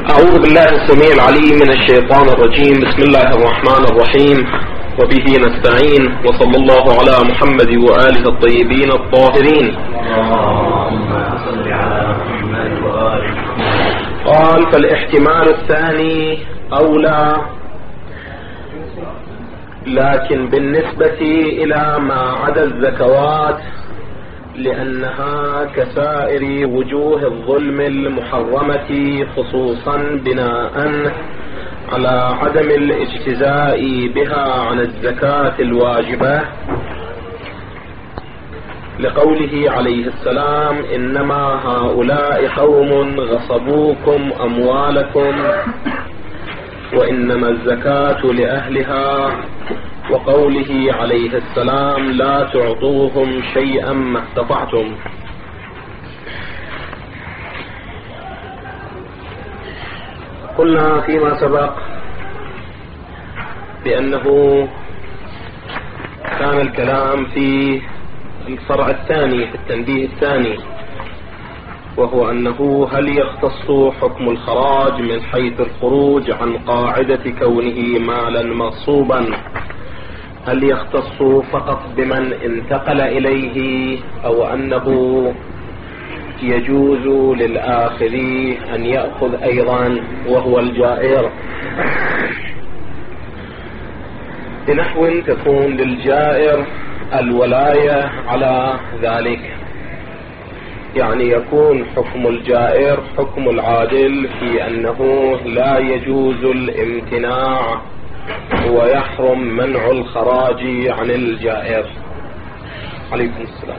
أعوذ بالله السميع العليم من الشيطان الرجيم. بسم الله الرحمن الرحيم، وبه نستعين، وصلى الله على محمد وآله الطيبين الطاهرين. قال: فالاحتمال الثاني أولى، لكن بالنسبة إلى ما عدا الزكوات لأنها كسائر وجوه الظلم المحرمة، خصوصا بناء على عدم الاجتزاء بها عن الزكاة الواجبة، لقوله عليه السلام: إنما هؤلاء قوم غصبوكم أموالكم وإنما الزكاة لأهلها، وقوله عليه السلام: لا تعطوهم شيئا ما استطعتم. قلنا فيما سبق بأنه كان الكلام في الفرع الثاني، في التنبيه الثاني، وهو أنه هل يختص حكم الخراج من حيث الخروج عن قاعدة كونه مالا مغصوبا، هل يختص فقط بمن انتقل إليه، أو أنه يجوز للآخذ أن يأخذ أيضا وهو الجائر، بنحو تكون للجائر الولاية على ذلك، يعني يكون حكم الجائر حكم العادل في أنه لا يجوز الامتناع ويحرم منع الخراج عن الجائر. عليكم السلام.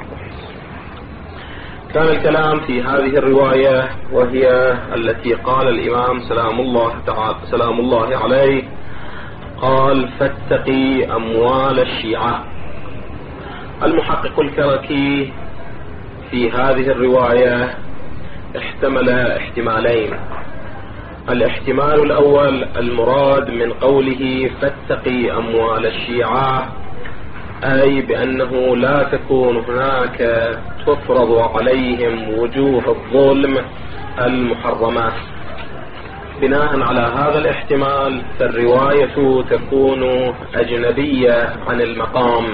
كان الكلام في هذه الرواية، وهي التي قال الإمام سلام الله عليه، قال: فاتقي أموال الشيعة. المحقق الكركي في هذه الرواية احتمل احتمالين. الاحتمال الأول، المراد من قوله فاتقي أموال الشيعة، أي بأنه لا تكون هناك تفرض عليهم وجوه الظلم المحرمة. بناء على هذا الاحتمال فالرواية تكون أجنبية عن المقام.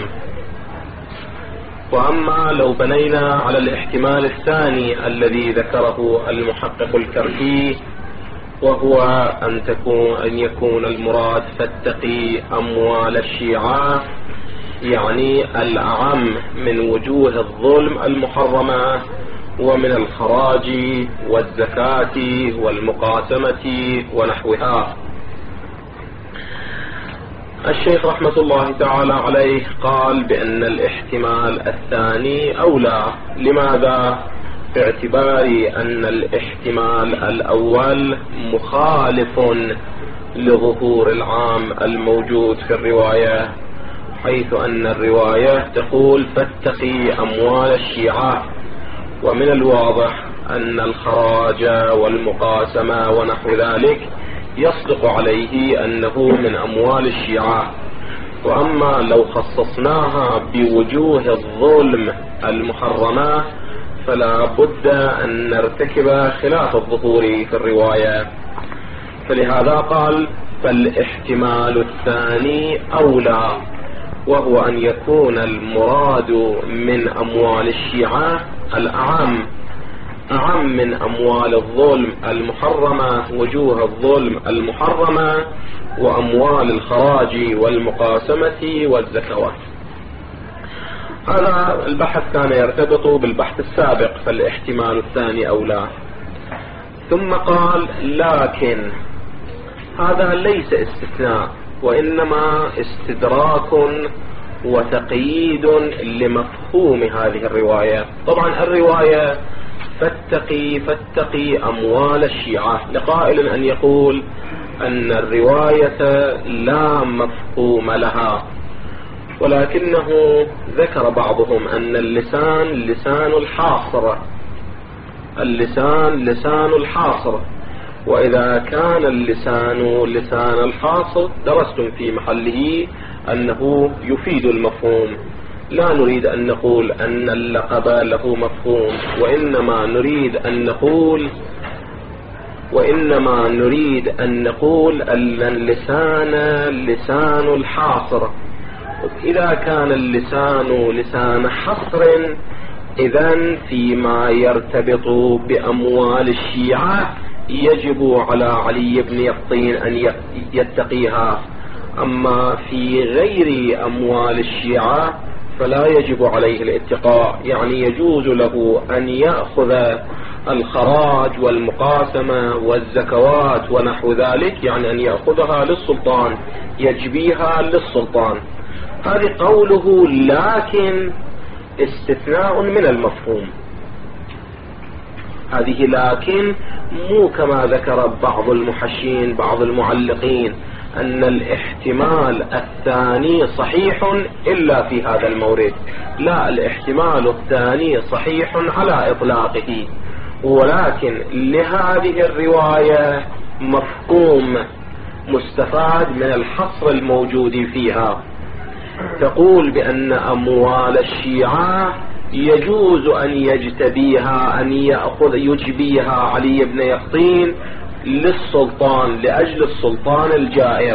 وأما لو بنينا على الاحتمال الثاني الذي ذكره المحقق الكركي، وهو أن يكون المراد فاتقي أموال الشيعة، يعني الأعم من وجوه الظلم المحرمة ومن الخراج والزكاة والمقاسمة ونحوها. الشيخ رحمة الله تعالى عليه قال بأن الاحتمال الثاني أولى. لماذا؟ باعتبار أن الاحتمال الأول مخالف لظهور العام الموجود في الرواية، حيث أن الرواية تقول فاتقي أموال الشيعة، ومن الواضح أن الخراج والمقاسمة ونحو ذلك يصدق عليه أنه من أموال الشيعة. وأما لو خصصناها بوجوه الظلم المحرمة فلا بد أن نرتكب خلاف الظهور في الرواية، فلهذا قال فالاحتمال الثاني أولى، وهو أن يكون المراد من أموال الشيعة الأعم، أعم من أموال الظلم المحرمة، وجوه الظلم المحرمة، وأموال الخراج والمقاسمة والزكوات. هذا البحث كان يرتبط بالبحث السابق، فالاحتمال الثاني أولى. ثم قال: لكن هذا ليس استثناء، وإنما استدراك وتقييد لمفهوم هذه الرواية. طبعا الرواية فاتقي أموال الشيعة، لقائل أن يقول أن الرواية لا مفهوم لها، ولكنه ذكر بعضهم أن اللسان لسان الحاصر، اللسان لسان الحاصر، وإذا كان اللسان لسان الحاصر درستم في محله أنه يفيد المفهوم. لا نريد أن نقول أن اللقب له مفهوم، وإنما نريد أن نقول وإنما نريد أن نقول أن اللسان لسان الحاصر. إذا كان اللسان لسان حصر، إذن فيما يرتبط بأموال الشيعة يجب على علي بن يقطين أن يتقيها، أما في غير أموال الشيعة فلا يجب عليه الاتقاء. يعني يجوز له أن يأخذ الخراج والمقاسمة والزكوات ونحو ذلك، يعني أن يأخذها للسلطان، يجبيها للسلطان. هذه قوله لكن استثناء من المفهوم. هذه لكن مو كما ذكر بعض المحشين بعض المعلقين أن الاحتمال الثاني صحيح إلا في هذا المورد. لا، الاحتمال الثاني صحيح على إطلاقه، ولكن لهذه الرواية مفهوم مستفاد من الحصر الموجود فيها. تقول بأن أموال الشيعة يجوز أن يجتبيها، أن يجبيها علي بن يقطين للسلطان لأجل السلطان الجائر،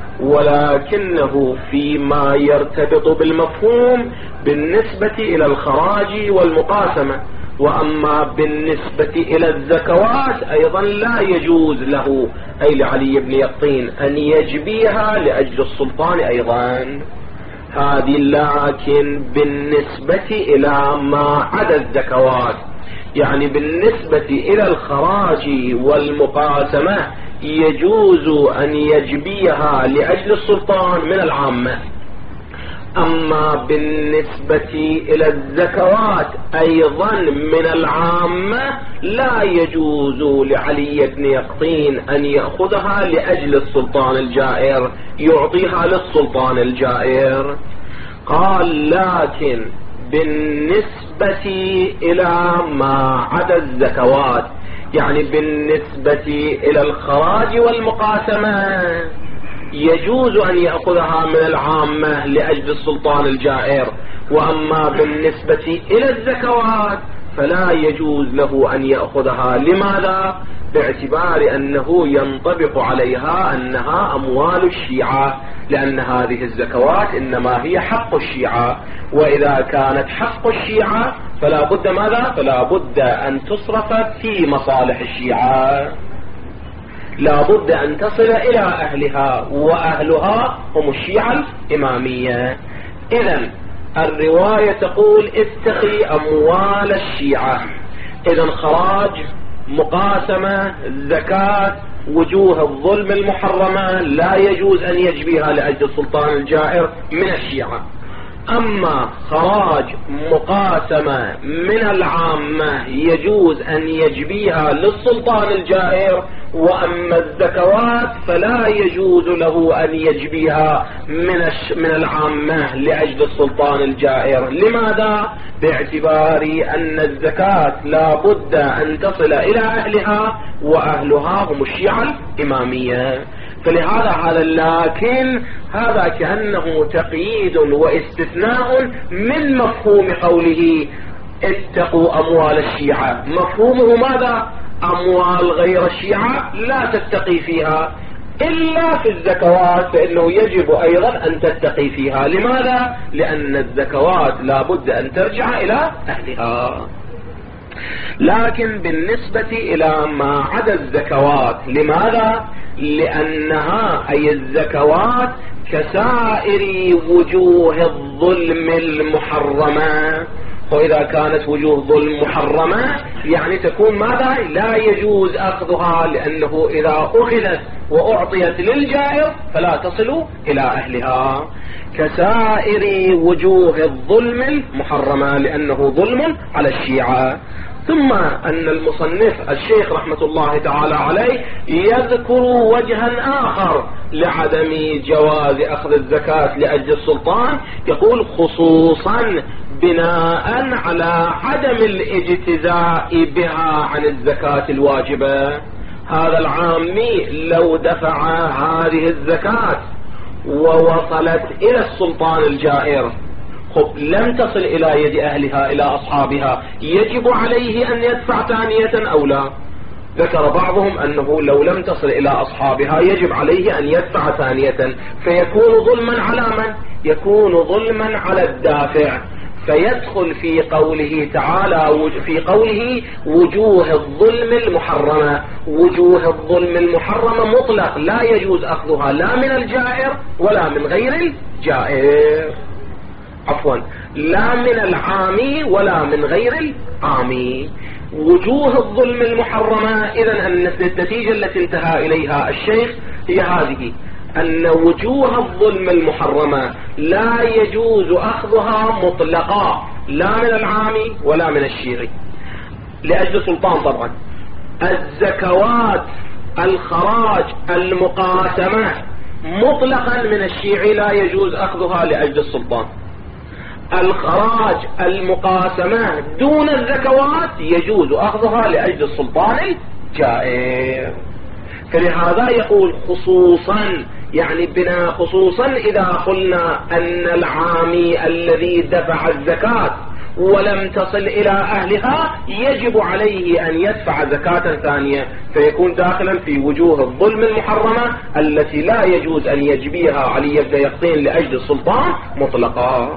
ولكنه فيما يرتبط بالمفهوم بالنسبة إلى الخراج والمقاسمة. وأما بالنسبة إلى الزكوات أيضا لا يجوز له، أي لعلي بن يقطين، أن يجبيها لأجل السلطان أيضا. هذه لكن بالنسبة إلى ما عدا الزكوات، يعني بالنسبة إلى الخراج والمقاسمة يجوز أن يجبيها لأجل السلطان من العامة. أما بالنسبة إلى الزكوات أيضا من العامة لا يجوز لعلي بن يقطين أن يأخذها لأجل السلطان الجائر، يعطيها للسلطان الجائر. قال لكن بالنسبة إلى ما عدا الزكوات، يعني بالنسبة إلى الخراج والمقاسمة يجوز أن يأخذها من العامة لأجل السلطان الجائر. وأما بالنسبة إلى الزكوات فلا يجوز له أن يأخذها. لماذا؟ باعتبار أنه ينطبق عليها أنها أموال الشيعة، لأن هذه الزكوات إنما هي حق الشيعة، وإذا كانت حق الشيعة فلا بد ماذا؟ فلا بد أن تصرف في مصالح الشيعة، لا بد أن تصل إلى أهلها، وأهلها هم الشيعة الإمامية. إذن الرواية تقول اتقي أموال الشيعة. إذن خراج، مقاسمة، زكاة، وجوه الظلم المحرمة لا يجوز أن يجبيها لأجل السلطان الجائر من الشيعة. أما خراج، مقاسمة من العامة يجوز أن يجبيها للسلطان الجائر. وأما الزكوات فلا يجوز له أن يجبيها من العامة لأجل السلطان الجائر. لماذا؟ باعتبار أن الزكاة لا بد أن تصل إلى أهلها، وأهلها هم الشيعة الإمامية. فلهذا هذا لكن هذا كأنه تقييد واستثناء من مفهوم قوله اتقوا أموال الشيعة. مفهومه ماذا؟ أموال غير الشيعة لا تتقي فيها، إلا في الزكوات فإنه يجب أيضا أن تتقي فيها. لماذا؟ لأن الزكوات لا بد أن ترجع إلى أهلها. لكن بالنسبة إلى ما عدا الزكوات، لماذا؟ لأنها أي الزكوات كسائر وجوه الظلم المحرمة. وإذا كانت وجوه ظلم محرمة يعني تكون ماذا؟ لا يجوز أخذها، لأنه إذا أخذت وأعطيت للجائر فلا تصل إلى أهلها. كسائر وجوه الظلم المحرمة لأنه ظلم على الشيعة. ثم أن المصنف الشيخ رحمة الله تعالى عليه يذكر وجها آخر لعدم جواز أخذ الزكاة لأجل السلطان. يقول خصوصا بناء على عدم الاجتزاء بها عن الزكاة الواجبة. هذا العامي لو دفع هذه الزكاة ووصلت إلى السلطان الجائر، خب لم تصل إلى يد أهلها إلى أصحابها، يجب عليه أن يدفع ثانية أو لا؟ ذكر بعضهم أنه لو لم تصل إلى أصحابها يجب عليه أن يدفع ثانية، فيكون ظلما على من؟ يكون ظلما على الدافع، فيدخل في قوله تعالى في قوله وجوه الظلم المحرمة. وجوه الظلم المحرمة مطلق، لا يجوز أخذها لا من الجائر ولا من غير الجائر، عفوا لا من العامي ولا من غير العامي. وجوه الظلم المحرمة، إذن النتيجة التي انتهى إليها الشيخ هي هذه، أن وجوه الظلم المحرمة لا يجوز أخذها مطلقا لا من العامي ولا من الشيعي لأجل سلطان. طبعا الزكوات الخراج المقاسمة مطلقا من الشيعي لا يجوز أخذها لأجل السلطان. الخراج المقاسمة دون الزكوات يجوز أخذها لأجل السلطان الجائر. فلهذا يقول خصوصا، يعني بنا خصوصا إذا قلنا أن العامي الذي دفع الزكاة ولم تصل إلى أهلها يجب عليه أن يدفع زكاة ثانية، فيكون داخلا في وجوه الظلم المحرمة التي لا يجوز أن يجبيها علي بن يقطين لأجل السلطان مطلقا.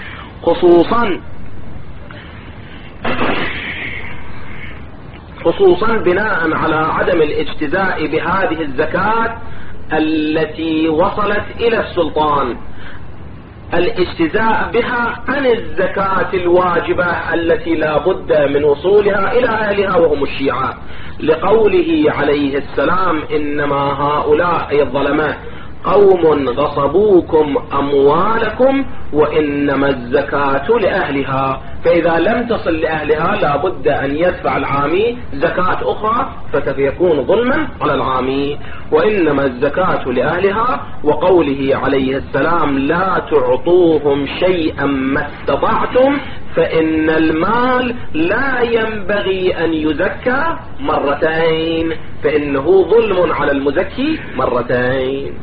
خصوصا بناء على عدم الاجتزاء بهذه الزكاة التي وصلت إلى السلطان، الاجتزاء بها عن الزكاة الواجبة التي لا بد من وصولها إلى أهلها وهم الشيعة، لقوله عليه السلام إنما هؤلاء الظلماء قوم غصبوكم أموالكم وإنما الزكاة لأهلها. فإذا لم تصل لأهلها لا بد أن يدفع العامي زكاة أخرى فسيكون ظلما على العامي، وإنما الزكاة لأهلها. وقوله عليه السلام لا تعطوهم شيئا ما استطعتم فإن المال لا ينبغي أن يزكى مرتين، فإنه ظلم على المزكي مرتين.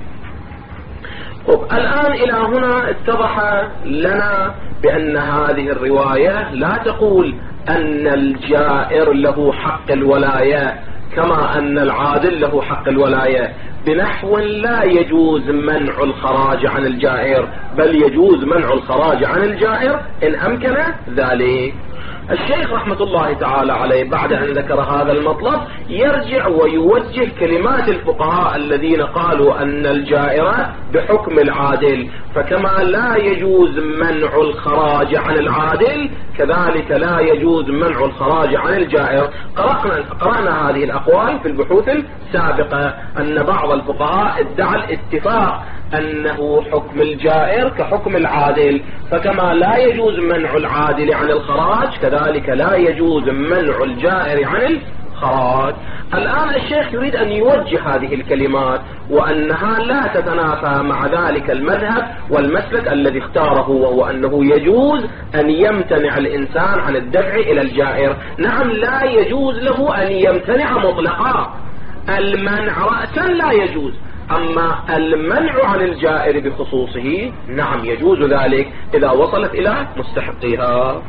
الآن إلى هنا اتضح لنا بأن هذه الرواية لا تقول أن الجائر له حق الولاية كما أن العادل له حق الولاية، بنحو لا يجوز منع الخراج عن الجائر، بل يجوز منع الخراج عن الجائر إن أمكن ذلك. الشيخ رحمة الله تعالى عليه بعد أن ذكر هذا المطلب يرجع ويوجه كلمات الفقهاء الذين قالوا أن الجائرة بحكم العادل، فكما لا يجوز منع الخراج عن العادل كذلك لا يجوز منع الخراج عن الجائر. قرأنا هذه الأقوال في البحوث السابقة أن بعض الفقهاء ادعى الاتفاق أنه حكم الجائر كحكم العادل، فكما لا يجوز منع العادل عن الخراج كذلك لا يجوز منع الجائر عن الخراج. الآن الشيخ يريد أن يوجه هذه الكلمات وأنها لا تتنافى مع ذلك المذهب والمسلك الذي اختاره، وهو أنه يجوز أن يمتنع الإنسان عن الدفع إلى الجائر. نعم لا يجوز له أن يمتنع مطلقا، المنع رأسا لا يجوز، أما المنع عن الجائر بخصوصه نعم يجوز ذلك إذا وصلت إلى مستحقها.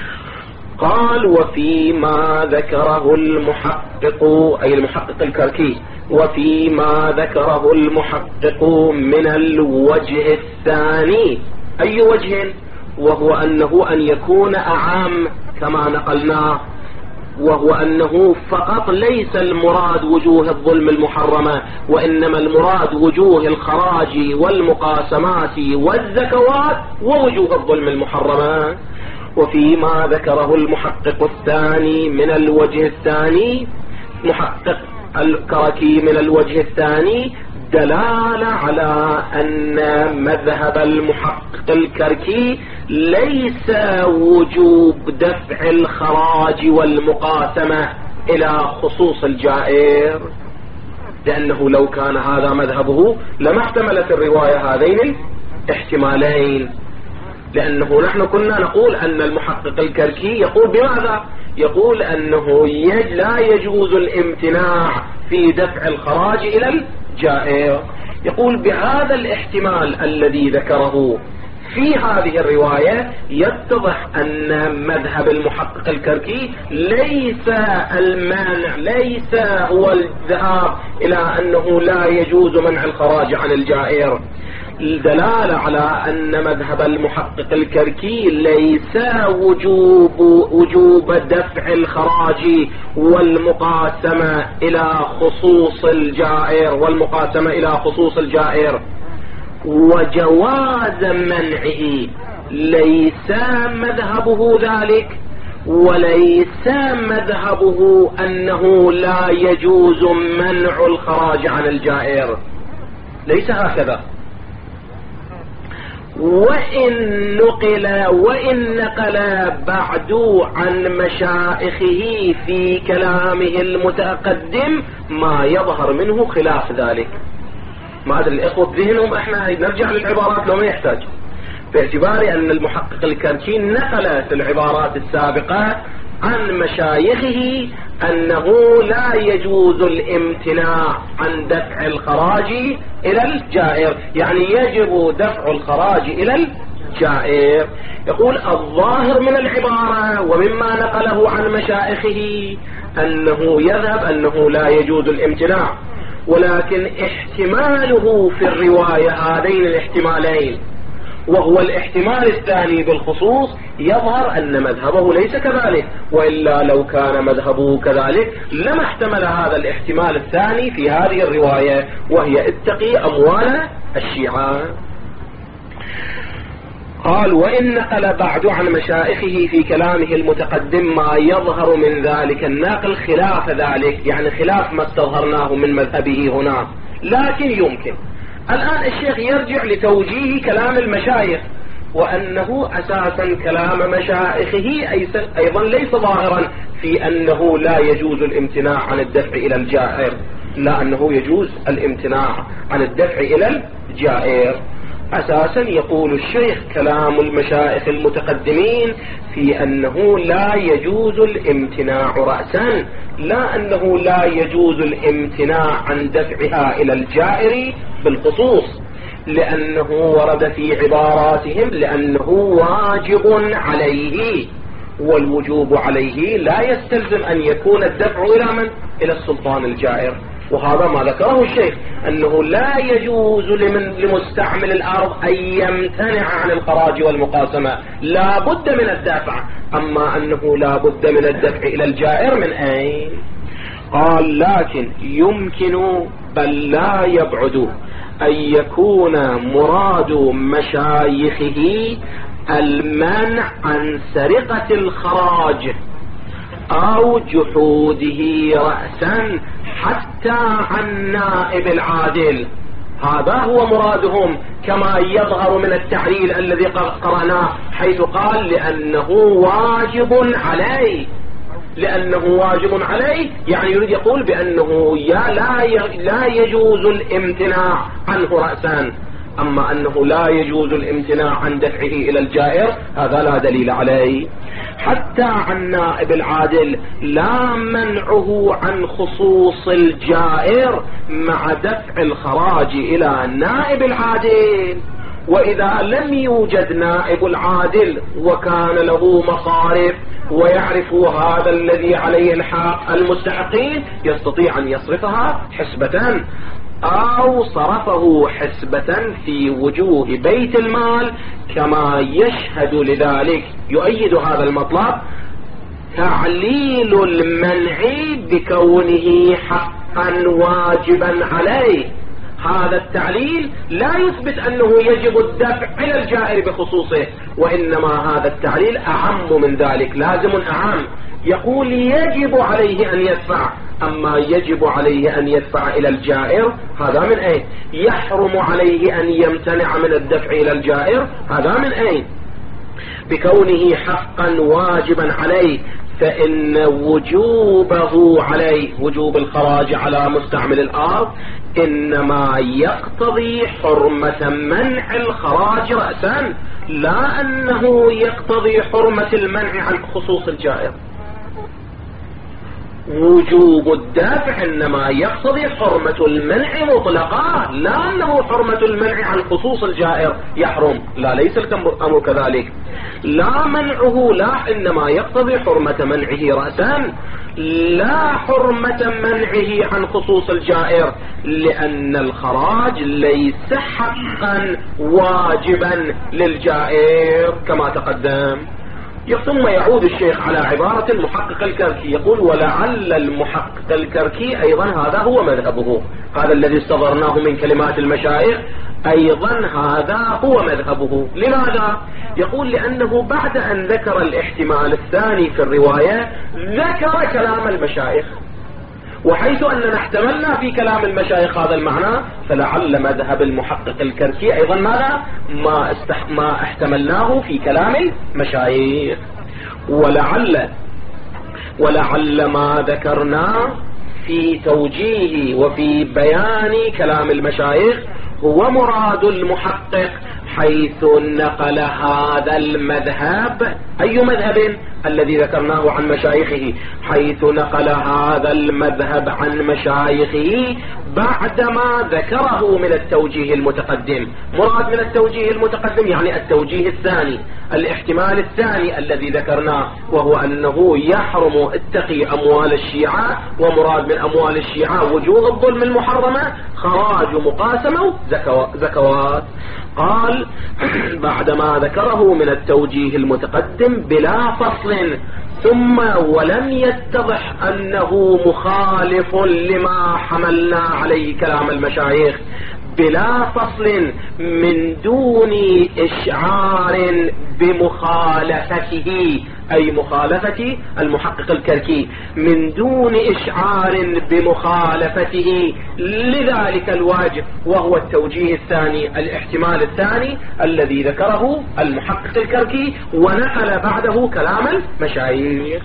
قال وفيما ذكره المحقق أي المحقق الكركي، وفيما ذكره المحقق من الوجه الثاني. أي وجه؟ وهو أنه أن يكون أعام كما نقلناه، وهو أنه فقط ليس المراد وجوه الظلم المحرمة، وإنما المراد وجوه الخراج والمقاسمات والزكوات ووجوه الظلم المحرمة. وفيما ذكره المحقق الثاني من الوجه الثاني، محقق الكركي من الوجه الثاني، دلالة على أن مذهب المحقق الكركي ليس وجوب دفع الخراج والمقاسمة إلى خصوص الجائر، لأنه لو كان هذا مذهبه لما احتملت الرواية هذين الاحتمالين، لأنه نحن كنا نقول أن المحقق الكركي يقول بماذا؟ يقول أنه لا يجوز الامتناع في دفع الخراج إلى الجائر، يقول بهذا الاحتمال الذي ذكره في هذه الرواية يتضح أن مذهب المحقق الكركي ليس المانع، ليس هو الذهاب إلى أنه لا يجوز منع الخراج عن الجائر. الدلالة على أن مذهب المحقق الكركي ليس وجوب دفع الخراج والمقاسمة إلى خصوص الجائر وجواز منعه، ليس مذهبه ذلك، وليس مذهبه أنه لا يجوز منع الخراج عن الجائر، ليس هكذا. وإن نقل بعد عن مشائخه في كلامه المتقدم ما يظهر منه خلاف ذلك. ما أدري الإخوة بذهنهم احنا نرجع للعبارات لو ما يحتاج، باعتبار أن المحقق الكركي نقل في العبارات السابقة عن مشايخه أنه لا يجوز الامتناع عن دفع الخراج إلى الجائر، يعني يجب دفع الخراج إلى الجائر. يقول الظاهر من العبارة ومما نقله عن مشايخه أنه يذهب أنه لا يجوز الامتناع، ولكن احتماله في الرواية هذين الاحتمالين وهو الاحتمال الثاني بالخصوص يظهر أن مذهبه ليس كذلك، وإلا لو كان مذهبه كذلك لما احتمل هذا الاحتمال الثاني في هذه الرواية، وهي اتقي أموال الشيعة. قال وإن نقل بعد عن مشائخه في كلامه المتقدم ما يظهر من ذلك الناقل خلاف ذلك، يعني خلاف ما استظهرناه من مذهبه هنا، لكن يمكن الآن الشيخ يرجع لتوجيه كلام المشايخ، وأنه أساسا كلام مشائخه أيضا ليس ظاهرا في أنه لا يجوز الامتناع عن الدفع إلى الجائر، لا أنه يجوز الامتناع عن الدفع إلى الجائر. أساسا يقول الشيخ كلام المشائخ المتقدمين في أنه لا يجوز الامتناع رأسا، لا أنه لا يجوز الامتناع عن دفعها إلى الجائر بالخصوص، لأنه ورد في عباراتهم لأنه واجب عليه، والوجوب عليه لا يستلزم أن يكون الدفع إلى من؟ إلى السلطان الجائر. وهذا ما ذكره الشيخ، أنه لا يجوز لمستعمل الأرض أن يمتنع عن الخراج والمقاسمة، لا بد من الدفع. أما أنه لا بد من الدفع إلى الجائر من أين؟ قال لكن يمكن بل لا يبعد أن يكون مراد مشايخه المنع عن سرقة الخراج أو جحوده رأسا حتى عن نائب العادل. هذا هو مرادهم كما يظهر من التعليل الذي قرأناه، حيث قال لأنه واجب عليه. لأنه واجب عليه يعني يريد يقول بأنه لا يجوز الامتناع عنه رأسا. أما أنه لا يجوز الامتناع عن دفعه إلى الجائر هذا لا دليل عليه. حتى عن نائب العادل لا منعه عن خصوص الجائر مع دفع الخراج إلى نائب العادل. وإذا لم يوجد نائب العادل وكان له مصارف ويعرف هذا الذي عليه الحق المستحقين، يستطيع أن يصرفها حسبة أو صرفه حسبة في وجوه بيت المال، كما يشهد لذلك يؤيد هذا المطلب تعليل المنع بكونه حقا واجبا عليه. هذا التعليل لا يثبت أنه يجب الدفع إلى الجائر بخصوصه، وإنما هذا التعليل أعم من ذلك، لازم أعم، يقول يجب عليه أن يدفع. أما يجب عليه أن يدفع إلى الجائر هذا من أين؟ يحرم عليه أن يمتنع من الدفع إلى الجائر هذا من أين؟ بكونه حقا واجبا عليه، فإن وجوبه عليه، وجوب الخراج على مستعمل الأرض، إنما يقتضي حرمة منع الخراج رأسا، لا أنه يقتضي حرمة المنع عن خصوص الجائر. وجوب الدافع إنما يقتضي حرمة المنع مطلقا، لا أنه حرمة المنع عن خصوص الجائر يحرم، لا، ليس الأمر كذلك. لا منعه، لا، إنما يقتضي حرمة منعه رأسا، لا حرمة منعه عن خصوص الجائر، لأن الخراج ليس حقا واجبا للجائر كما تقدم. ثم يعود الشيخ على عبارة المحقق الكركي، يقول: ولعل المحقق الكركي أيضا هذا هو مذهبه، هذا الذي استظهرناه من كلمات المشايخ أيضا هذا هو مذهبه. لماذا؟ يقول: لأنه بعد أن ذكر الاحتمال الثاني في الرواية ذكر كلام المشايخ، وحيث أننا احتملنا في كلام المشايخ هذا المعنى، فلعل مذهب المحقق الكركي أيضا ماذا؟ ما احتملناه في كلام المشايخ. ولعل ما ذكرناه في توجيه وفي بيان كلام المشايخ هو مراد المحقق، حيث نقل هذا المذهب. أي مذهب؟ الذي ذكرناه عن مشايخه، حيث نقل هذا المذهب عن مشايخه بعدما ذكره من التوجيه المتقدم. مراد من التوجيه المتقدم يعني التوجيه الثاني، الاحتمال الثاني الذي ذكرناه، وهو أنه يحرم اتقي أموال الشيعة، ومراد من أموال الشيعة وجوب الظلم المحرمة، خراج مقاسمة زكوات. قال: بعدما ذكره من التوجيه المتقدم بلا فصل، ثم ولم يتضح أنه مخالف لما حملنا عليه كلام المشايخ، بلا فصل من دون إشعار بمخالفته، أي مخالفة المحقق الكركي، من دون إشعار بمخالفته لذلك الواجب، وهو التوجيه الثاني، الاحتمال الثاني الذي ذكره المحقق الكركي ونقل بعده كلام المشايخ.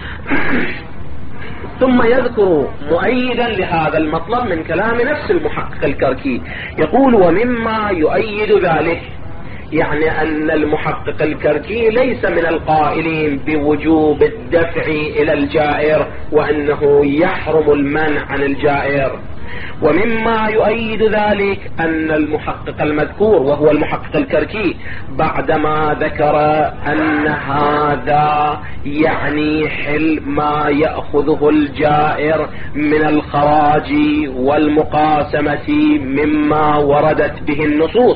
ثم يذكر مؤيدا لهذا المطلب من كلام نفس المحقق الكركي، يقول: ومما يؤيد ذلك، يعني أن المحقق الكركي ليس من القائلين بوجوب الدفع إلى الجائر وأنه يحرم المنع عن الجائر. ومما يؤيد ذلك أن المحقق المذكور وهو المحقق الكركي بعدما ذكر أن هذا يعني حل ما يأخذه الجائر من الخراج والمقاسمة مما وردت به النصوص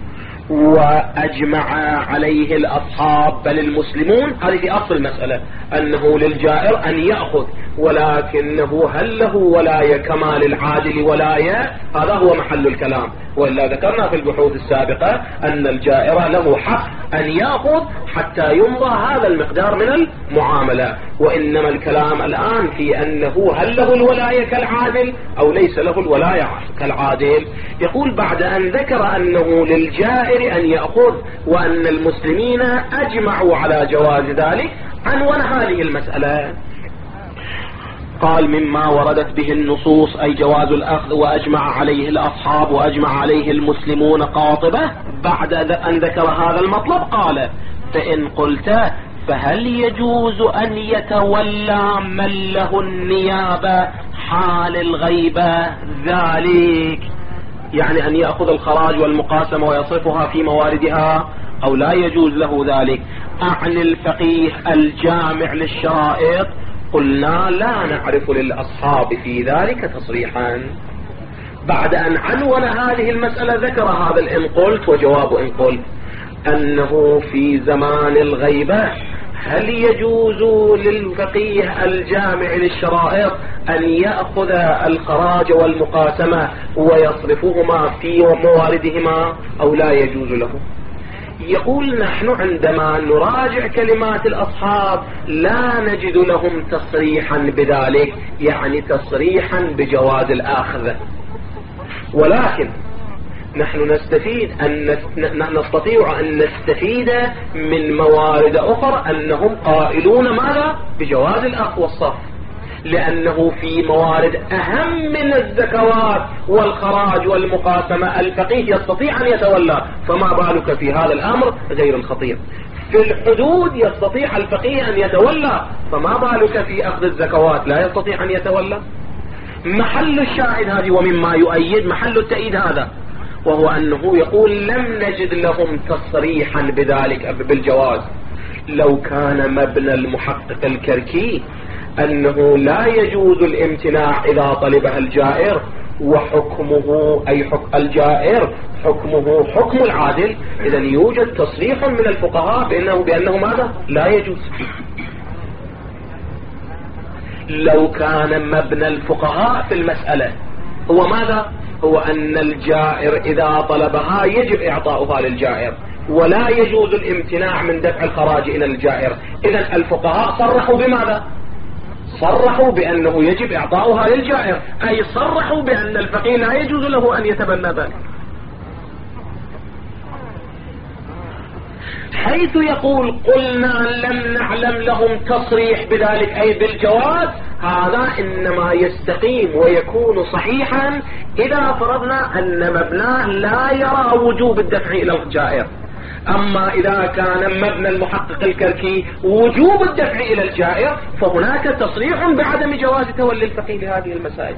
وأجمع عليه الأصحاب بل المسلمون، هذه في أصل المسألة، أنه للجائر أن يأخذ، ولكنه هل له ولاية كما للعادل ولاية؟ هذا هو محل الكلام. وإلا ذكرنا في البحوث السابقة أن الجائر له حق أن يأخذ حتى يمضى هذا المقدار من المعاملة، وإنما الكلام الآن في أنه هل له الولاية كالعادل أو ليس له الولاية كالعادل. يقول: بعد أن ذكر أنه للجائر أن يأخذ وأن المسلمين أجمعوا على جواز ذلك، عنون هذه المسألة. قال: مما وردت به النصوص، أي جواز الأخذ، وأجمع عليه الأصحاب وأجمع عليه المسلمون قاطبة. بعد أن ذكر هذا المطلب قال: فإن قلت فهل يجوز أن يتولى من له النيابة حال الغيبة ذلك؟ يعني أن يأخذ الخراج والمقاسمة ويصرفها في مواردها، أو لا يجوز له ذلك؟ أعني الفقيه الجامع للشرائط. قلنا: لا نعرف للأصحاب في ذلك تصريحا. بعد أن عنون هذه المسألة ذكر هذا الإن قلت وجواب إن قلت، أنه في زمان الغيبة هل يجوز للفقيه الجامع للشرائط أن يأخذ الخراج والمقاسمة ويصرفهما في مواردهما أو لا يجوز له؟ يقول: نحن عندما نراجع كلمات الأصحاب لا نجد لهم تصريحا بذلك، يعني تصريحا بجواز الآخذ، ولكن نحن نستطيع أن نستفيد من موارد أخرى أنهم قائلون ماذا؟ بجواز الأخذ والصرف. لأنه في موارد أهم من الزكوات والخراج والمقاسمة الفقيه يستطيع أن يتولى، فما بالك في هذا الأمر غير الخطير. في الحدود يستطيع الفقيه أن يتولى، فما بالك في أخذ الزكوات لا يستطيع أن يتولى. محل الشاهد هذه ومما يؤيد محل التأييد هذا، وهو أنه يقول لم نجد لهم تصريحا بذلك بالجواز. لو كان مبنى المحقق الكركي أنه لا يجوز الامتناع إذا طلبها الجائر، وحكمه أي حكم الجائر حكمه حكم العادل، إذا يوجد تصريح من الفقهاء بأنه ماذا؟ لا يجوز. لو كان مبنى الفقهاء في المسألة هو ماذا؟ هو أن الجائر إذا طلبها يجب إعطاؤها للجائر، ولا يجوز الامتناع من دفع الخراج إلى الجائر. إذن الفقهاء صرحوا بماذا؟ صرحوا بأنه يجب إعطاؤها للجائر، أي صرحوا بأن الفقيه لا يجوز له أن يتبنى ذلك. حيث يقول قلنا لم نعلم لهم تصريح بذلك أي بالجواز، هذا إنما يستقيم ويكون صحيحا إذا فرضنا أن مبناه لا يرى وجوب الدفع إلى الجائر. أما إذا كان مبنى المحقق الكركي وجوب الدفع إلى الجائر، فهناك تصريح بعدم جواز تولي الفقيه لهذه المسائل،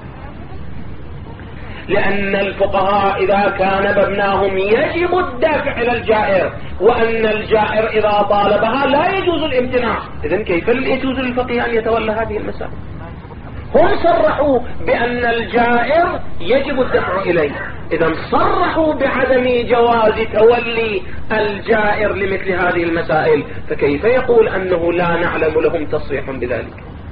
لأن الفقهاء إذا كان مبناهم يجب الدفع إلى الجائر، وأن الجائر إذا طالبها لا يجوز الامتناع، إذن كيف يجوز للفقيه أن يتولى هذه المسائل؟ هم صرحوا بأن الجائر يجب الدفع إليه، إذا صرحوا بعدم جواز تولي الجائر لمثل هذه المسائل، فكيف يقول أنه لا نعلم لهم تصريح بذلك؟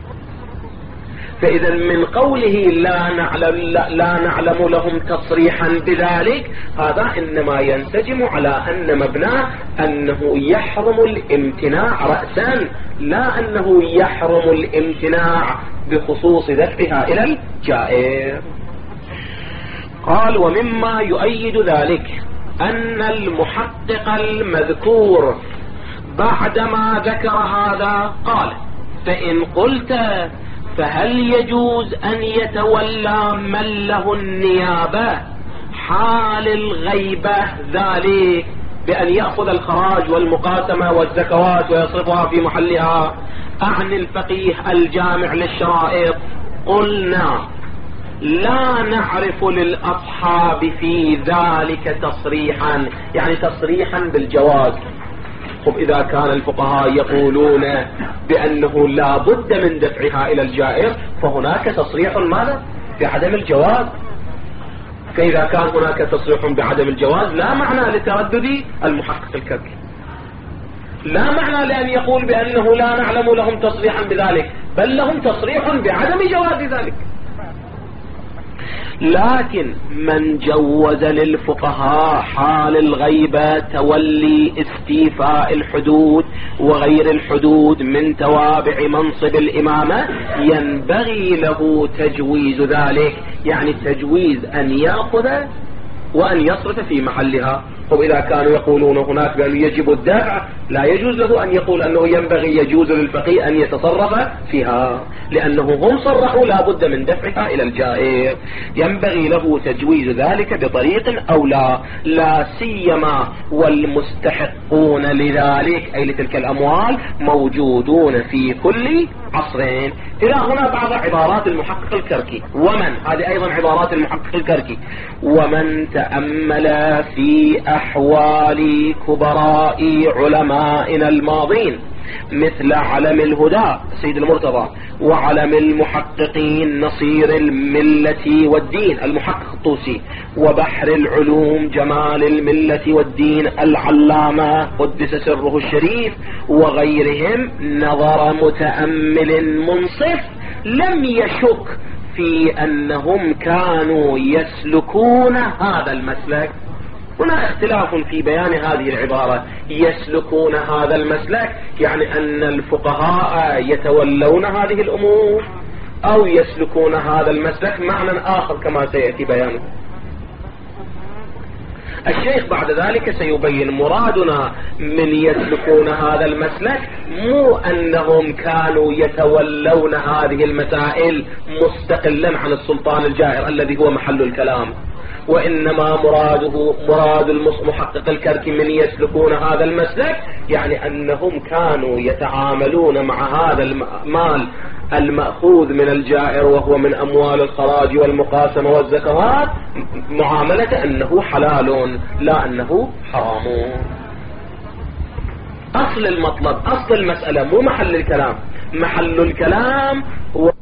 فإذا من قوله لا نعلم لهم تصريحا بذلك، هذا إنما ينسجم على أن مبناه أنه يحرم الامتناع رأسا، لا أنه يحرم الامتناع بخصوص دفعها إلى الجائر. قال ومما يؤيد ذلك أن المحقق المذكور بعدما ذكر هذا قال فإن قلت فهل يجوز أن يتولى من له النيابة حال الغيبة ذلك بأن يأخذ الخراج والمقاسمة والزكوات ويصرفها في محلها عن الفقيه الجامع للشرائط؟ قلنا لا نعرف للأصحاب في ذلك تصريحا، يعني تصريحا بالجواز. طب إذا كان الفقهاء يقولون بأنه لا بد من دفعها إلى الجائر، فهناك تصريح ماذا؟ بعدم الجواز. فإذا كان هناك تصريح بعدم الجواز لا معنى لتردد المحقق الكركي، لا معنى لأن يقول بأنه لا نعلم لهم تصريحا بذلك، بل لهم تصريح بعدم جواز ذلك. لكن من جوز للفقهاء حال الغيبة تولي استيفاء الحدود وغير الحدود من توابع منصب الإمامة، ينبغي له تجويز ذلك، يعني تجويز أن يأخذ وأن يصرف في محلها. وإذا كانوا يقولون هناك بأنه يجب الدفع، لا يجوز له أن يقول أنه ينبغي يجوز للفقيه أن يتصرف فيها، لأنه هم صرحوا لا بد من دفعها إلى الجائر، ينبغي له تجويز ذلك بطريق أو لا سيما والمستحقون لذلك أي لتلك الأموال موجودون في كل عصرين. إلى هنا بعض عبارات المحقق الكركي، ومن هذه أيضا عبارات المحقق الكركي: ومن تأمل في أحوال كبراء علمائنا الماضين مثل علم الهدى سيد المرتضى، وعلم المحققين نصير الملة والدين المحقق الطوسي، وبحر العلوم جمال الملة والدين العلامة قدس سره الشريف، وغيرهم، نظر متأمل منصف لم يشك في أنهم كانوا يسلكون هذا المسلك. هنا اختلاف في بيان هذه العبارة، يسلكون هذا المسلك يعني أن الفقهاء يتولون هذه الأمور، أو يسلكون هذا المسلك معنى آخر كما سيأتي بيانه. الشيخ بعد ذلك سيبين مرادنا من يسلكون هذا المسلك مو أنهم كانوا يتولون هذه المسائل مستقلا عن السلطان الجائر الذي هو محل الكلام، وإنما مراد المحقق الكركي من يسلكون هذا المسلك يعني أنهم كانوا يتعاملون مع هذا المال المأخوذ من الجائر وهو من أموال الخراج والمقاسمة والزكوات معاملة أنه حلال لا أنه حرام. أصل المطلب، أصل المسألة مو محل الكلام. محل الكلام هو